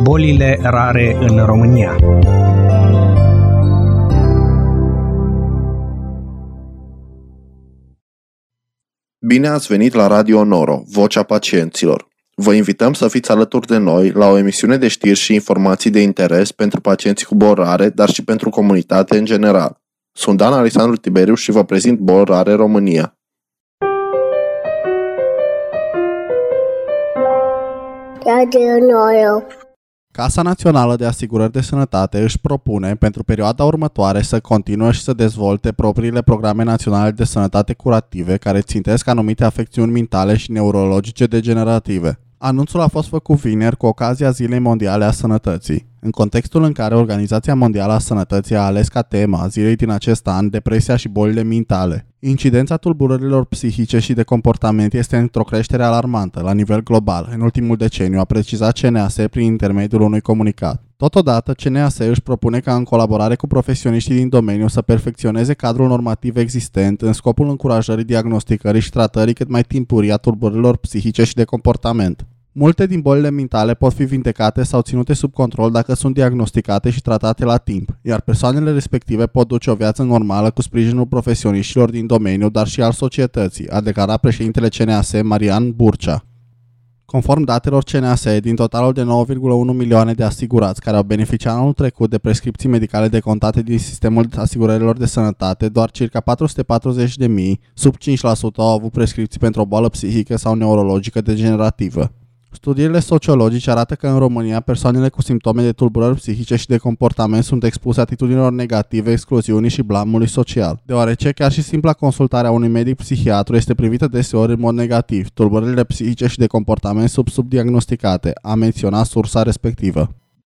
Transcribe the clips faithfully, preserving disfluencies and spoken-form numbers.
Bolile rare în România. Bine ați venit la Radio Noro, Vocea Pacienților. Vă invităm să fiți alături de noi la o emisiune de știri și informații de interes pentru pacienții cu boli rare, dar și pentru comunitate în general. Sunt Dan Alexandru Tiberiu și vă prezint Boli Rare România. Radio Noro. Casa Națională de Asigurări de Sănătate își propune pentru perioada următoare să continue și să dezvolte propriile programe naționale de sănătate curative care țintesc anumite afecțiuni mentale și neurologice degenerative. Anunțul a fost făcut vineri cu ocazia Zilei Mondiale a Sănătății, în contextul în care Organizația Mondială a Sănătății a ales ca temă a zilei din acest an depresia și bolile mentale. Incidența tulburărilor psihice și de comportament este într-o creștere alarmantă la nivel global în ultimul deceniu, a precizat C N A S prin intermediul unui comunicat. Totodată, C N A S își propune ca în colaborare cu profesioniștii din domeniu să perfecționeze cadrul normativ existent în scopul încurajării diagnosticării și tratării cât mai timpurii a tulburărilor psihice și de comportament. Multe din bolile mentale pot fi vindecate sau ținute sub control dacă sunt diagnosticate și tratate la timp, iar persoanele respective pot duce o viață normală cu sprijinul profesioniștilor din domeniu, dar și al societății, a declarat președintele C N A S, Marian Burcea. Conform datelor C N A S, din totalul de nouă virgulă unu milioane de asigurați care au beneficiat anul trecut de prescripții medicale decontate din sistemul asigurărilor de sănătate, doar circa patru sute patruzeci de mii, sub cinci la sută, au avut prescripții pentru o boală psihică sau neurologică degenerativă. Studiile sociologice arată că în România persoanele cu simptome de tulburări psihice și de comportament sunt expuse atitudinilor negative, excluziunii și blamului social, deoarece chiar și simpla consultarea unui medic psihiatru este privită deseori în mod negativ, tulburările psihice și de comportament sub subdiagnosticate, a menționat sursa respectivă.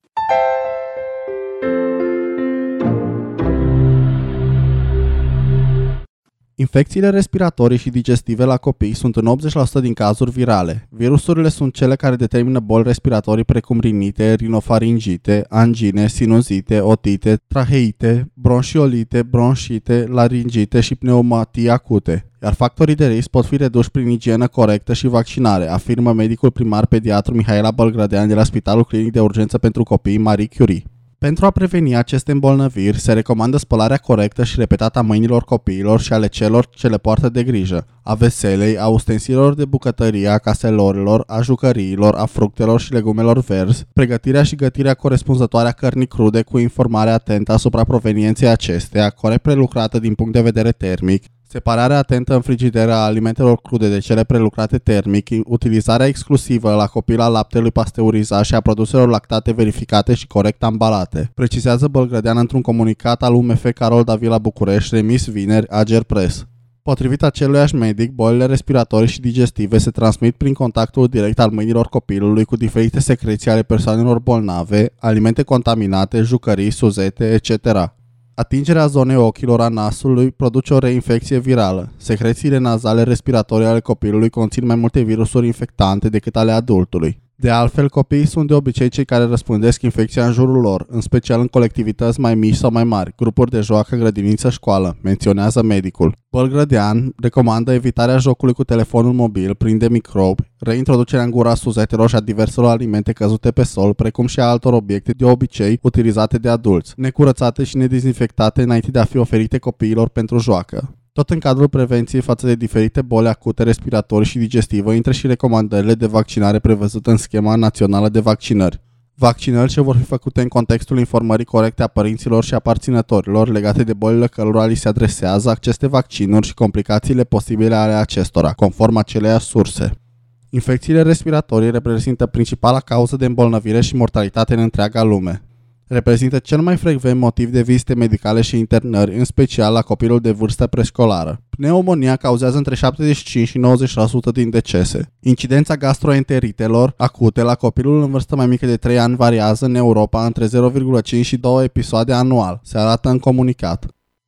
Infecțiile respiratorii și digestive la copii sunt în optzeci la sută din cazuri virale. Virusurile sunt cele care determină boli respiratorii precum rinite, rinofaringite, angine, sinuzite, otite, traheite, bronșiolite, bronșite, laringite și pneumatii acute. Iar factorii de risc pot fi reduși prin igienă corectă și vaccinare, afirmă medicul primar pediatru Mihaela Bălgrădean de la Spitalul Clinic de Urgență pentru Copii Marie Curie. Pentru a preveni aceste îmbolnăviri, se recomandă spălarea corectă și repetată a mâinilor copiilor și ale celor ce le poartă de grijă, a veselei, a ustensilelor de bucătărie, a caselorilor, a jucăriilor, a fructelor și legumelor verzi, pregătirea și gătirea corespunzătoare a cărnii crude cu informare atentă asupra provenienței acesteia, corect prelucrată din punct de vedere termic, separarea atentă în frigideră a alimentelor crude de cele prelucrate termic, utilizarea exclusivă la copil a laptelui pasteurizat și a produselor lactate verificate și corect ambalate, precizează Bălgrădean într-un comunicat al U M F Carol Davila București, remis vineri, Ager Press. Potrivit aceluiași medic, bolile respiratorii și digestive se transmit prin contactul direct al mâinilor copilului cu diferite secreții ale persoanelor bolnave, alimente contaminate, jucării, suzete, et cetera. Atingerea zonei ochilor, a nasului produce o reinfecție virală. Secrețiile nazale respiratorii ale copilului conțin mai multe virusuri infectante decât ale adultului. De altfel, copiii sunt de obicei cei care răspândesc infecția în jurul lor, în special în colectivități mai mici sau mai mari, grupuri de joacă, grădiniță, școală, menționează medicul. Bălgrădean recomandă evitarea jocului cu telefonul mobil plin de microbi, reintroducerea în gura suzetelor și a diverselor alimente căzute pe sol, precum și a altor obiecte de obicei utilizate de adulți, necurățate și nedezinfectate înainte de a fi oferite copiilor pentru joacă. Tot în cadrul prevenției față de diferite boli acute respiratorii și digestive intră și recomandările de vaccinare prevăzute în schema națională de vaccinări. Vaccinări ce vor fi făcute în contextul informării corecte a părinților și aparținătorilor legate de bolile cărora li se adresează aceste vaccinuri și complicațiile posibile ale acestora, conform aceleiași surse. Infecțiile respiratorii reprezintă principala cauză de îmbolnăvire și mortalitate în întreaga lume. Reprezintă cel mai frecvent motiv de vizite medicale și internări, în special la copilul de vârstă preșcolară. Pneumonia cauzează între șaptezeci și cinci și nouăzeci la sută din decese. Incidența gastroenteritelor acute la copilul în vârstă mai mică de trei ani variază în Europa între zero virgulă cinci și două episoade anual, se arată în comunicat.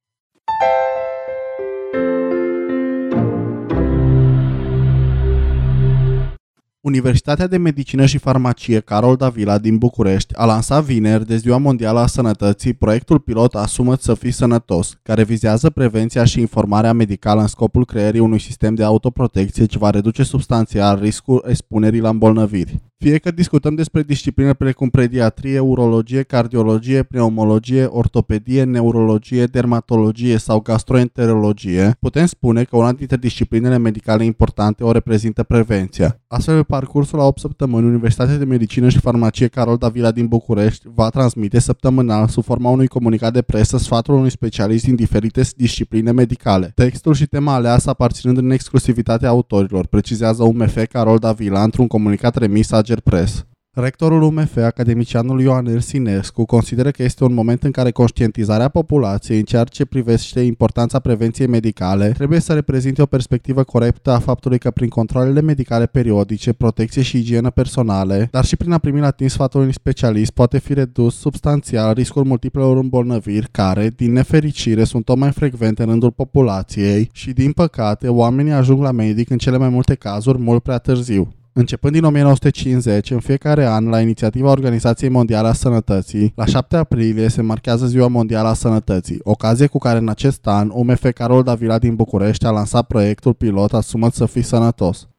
Universitatea de Medicină și Farmacie Carol Davila din București a lansat vineri, de Ziua Mondială a Sănătății, proiectul pilot Asumă-ți să fii sănătos, care vizează prevenția și informarea medicală în scopul creării unui sistem de autoprotecție ce va reduce substanțial riscul expunerii la îmbolnăviri. Fie că discutăm despre discipline precum pediatrie, urologie, cardiologie, pneumologie, ortopedie, neurologie, dermatologie sau gastroenterologie, putem spune că una dintre disciplinele medicale importante o reprezintă prevenția. Astfel, pe parcursul la opt săptămâni, Universitatea de Medicină și Farmacie Carol Davila din București va transmite săptămânal, sub forma unui comunicat de presă, sfatul unui specialist din diferite discipline medicale. Textul și tema aleasă aparținând în exclusivitatea autorilor, precizează U M F Carol Davila într-un comunicat remis Ager Press. Rectorul U M F, academicianul Ioan Ersinescu, consideră că este un moment în care conștientizarea populației în ceea ce privește importanța prevenției medicale trebuie să reprezinte o perspectivă corectă a faptului că prin controlele medicale periodice, protecție și igienă personale, dar și prin a primi la timp sfatul unui specialist, poate fi redus substanțial riscul multiplelor îmbolnăviri care, din nefericire, sunt tot mai frecvente în rândul populației și, din păcate, oamenii ajung la medic în cele mai multe cazuri mult prea târziu. Începând din o mie nouă sute cincizeci, în fiecare an, la inițiativa Organizației Mondiale a Sănătății, la șapte aprilie se marchează Ziua Mondială a Sănătății, ocazie cu care în acest an U M F Carol Davila din București a lansat proiectul pilot Asumă-ți să fii sănătos.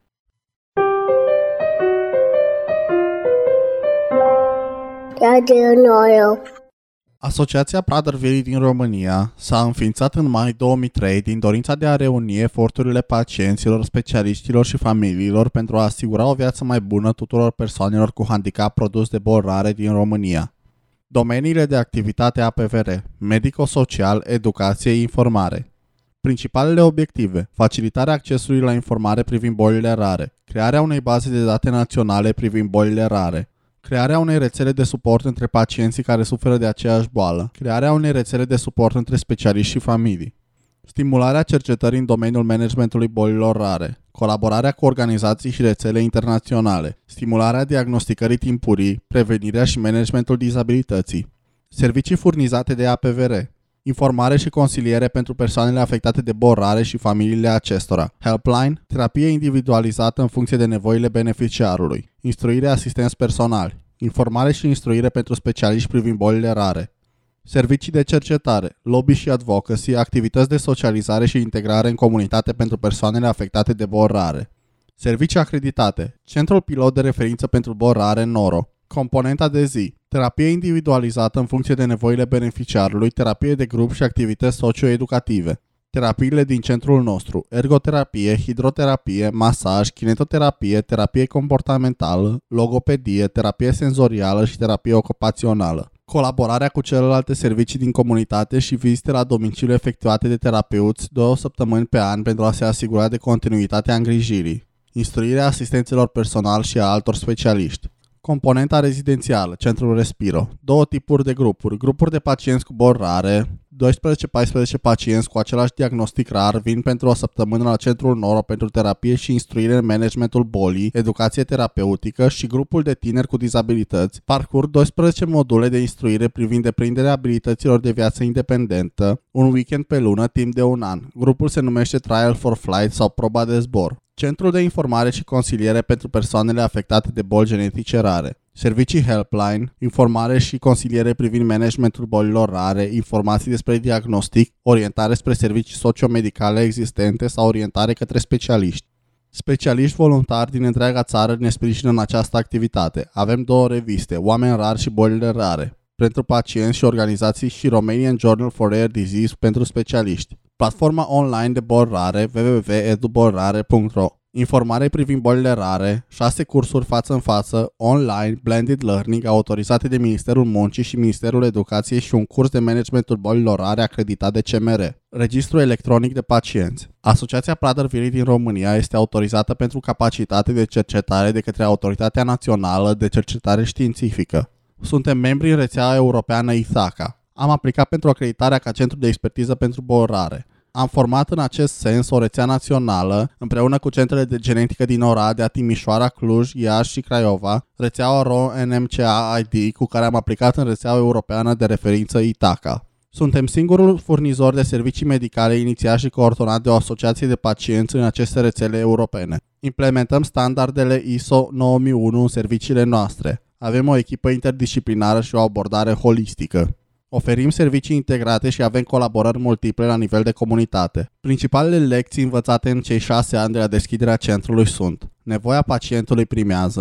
Radio Noro. Asociația Prader-Willi din România s-a înființat în mai două mii trei din dorința de a reuni eforturile pacienților, specialiștilor și familiilor pentru a asigura o viață mai bună tuturor persoanelor cu handicap produs de boli rare din România. Domeniile de activitate A P V R: medico-social, educație, informare. Principalele obiective: facilitarea accesului la informare privind bolile rare, crearea unei baze de date naționale privind bolile rare, crearea unei rețele de suport între pacienții care suferă de aceeași boală, crearea unei rețele de suport între specialiști și familii, stimularea cercetării în domeniul managementului bolilor rare, colaborarea cu organizații și rețele internaționale, stimularea diagnosticării timpurii, prevenirea și managementul dizabilității, servicii furnizate de A P V R, informare și consiliere pentru persoanele afectate de boli rare și familiile acestora, helpline, terapie individualizată în funcție de nevoile beneficiarului, instruire asistenți personali, informare și instruire pentru specialiști privind bolile rare, servicii de cercetare, lobby și advocacy, activități de socializare și integrare în comunitate pentru persoanele afectate de boli rare, servicii acreditate, centrul pilot de referință pentru boli rare Noro, componenta de zi, terapie individualizată în funcție de nevoile beneficiarului, terapie de grup și activități socioeducative. Terapiile din centrul nostru: ergoterapie, hidroterapie, masaj, kinetoterapie, terapie comportamentală, logopedie, terapie senzorială și terapie ocupațională. Colaborarea cu celelalte servicii din comunitate și vizite la domiciliu efectuate de terapeuți două săptămâni pe an pentru a se asigura de continuitatea îngrijirii. Instruirea asistenților personal și a altor specialiști. Componenta rezidențială, centrul Respiro. Două tipuri de grupuri. Grupuri de pacienți cu boli rare. doisprezece paisprezece pacienți cu același diagnostic rar vin pentru o săptămână la centrul Noro pentru terapie și instruire în managementul bolii, educație terapeutică, și grupul de tineri cu dizabilități parcurg doisprezece module de instruire privind deprinderea abilităților de viață independentă, un weekend pe lună timp de un an. Grupul se numește Trial for Flight sau Proba de zbor. Centrul de informare și consiliere pentru persoanele afectate de boli genetice rare. Servicii helpline, informare și consiliere privind managementul bolilor rare, informații despre diagnostic, orientare spre servicii sociomedicale existente sau orientare către specialiști. Specialiști voluntari din întreaga țară ne sprijină în această activitate. Avem două reviste, Oameni rari și bolile rare, pentru pacienți și organizații, și Romanian Journal for Rare Disease pentru specialiști. Platforma online de boli rare w w w punct edu boli rare punct ro. Informare privind bolile rare, șase cursuri față în față, online, blended learning, autorizate de Ministerul Muncii și Ministerul Educației, și un curs de managementul bolilor rare acreditat de C M R. Registru electronic de pacienți. Asociația Prader-Willi din România este autorizată pentru capacitate de cercetare de către Autoritatea Națională de Cercetare Științifică. Suntem membri în rețeaua europeană I T H A. Am aplicat pentru acreditarea ca centru de expertiză pentru boli rare. Am format în acest sens o rețea națională, împreună cu centrele de genetică din Oradea, Timișoara, Cluj, Iași și Craiova, rețeaua R O N M C A I D, cu care am aplicat în rețeaua europeană de referință I T H A. Suntem singurul furnizor de servicii medicale inițiat și coordonat de o asociație de pacienți în aceste rețele europene. Implementăm standardele I S O nouă mii unu în serviciile noastre. Avem o echipă interdisciplinară și o abordare holistică. Oferim servicii integrate și avem colaborări multiple la nivel de comunitate. Principalele lecții învățate în cei șase ani de la deschiderea centrului sunt: nevoia pacientului primează,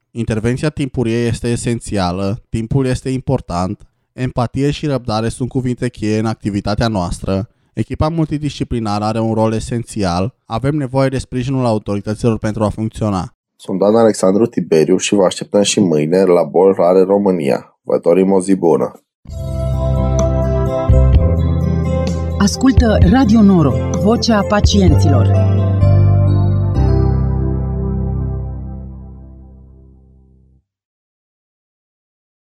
Intervenția timpurie este esențială, timpul este important, empatie și răbdare sunt cuvinte cheie în activitatea noastră, echipa multidisciplinară are un rol esențial, avem nevoie de sprijinul autorităților pentru a funcționa. Sunt Dan Alexandru Tiberiu și vă așteptăm și mâine la Boli Rare România. Vă dorim o zi bună! Ascultă Radio Noro, vocea pacienților.